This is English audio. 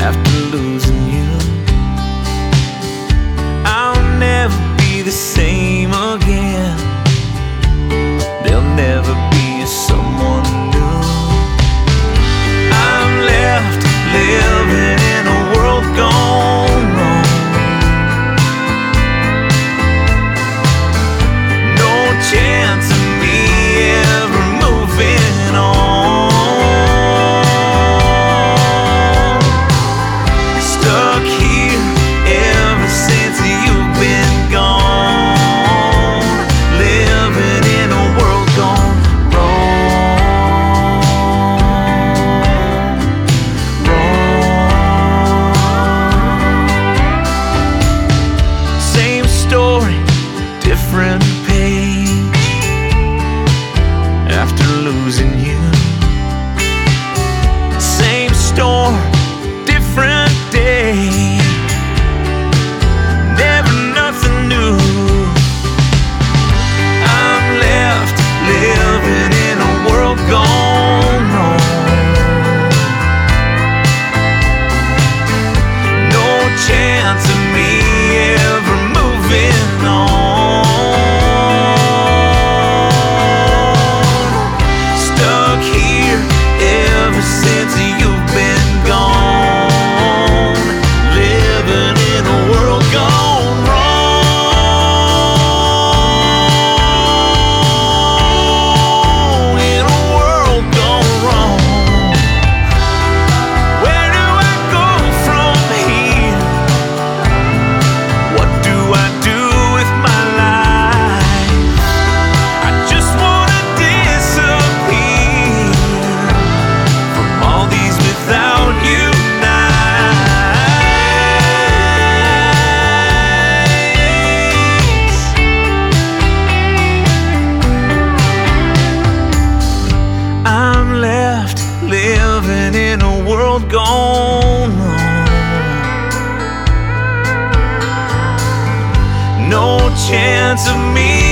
after losing you. I'll never be the same again. There'll never be someone new. I'm left living in a world gone wrong. No chance of me ever moving on. Stuck here ever since you've been gone. Living in a world gone wrong. Same story, different page. After losing you, same storm, different day. Never nothing new. I'm left living in a world gone wrong. No chance of me ever moving on. Stuck here ever since you've been gone. Living in a world gone wrong. In a world gone wrong. Where do I go from here? What do I do with my life? I just wanna disappear from all these without you nights. I'm left living in a world gone wrong. No chance of me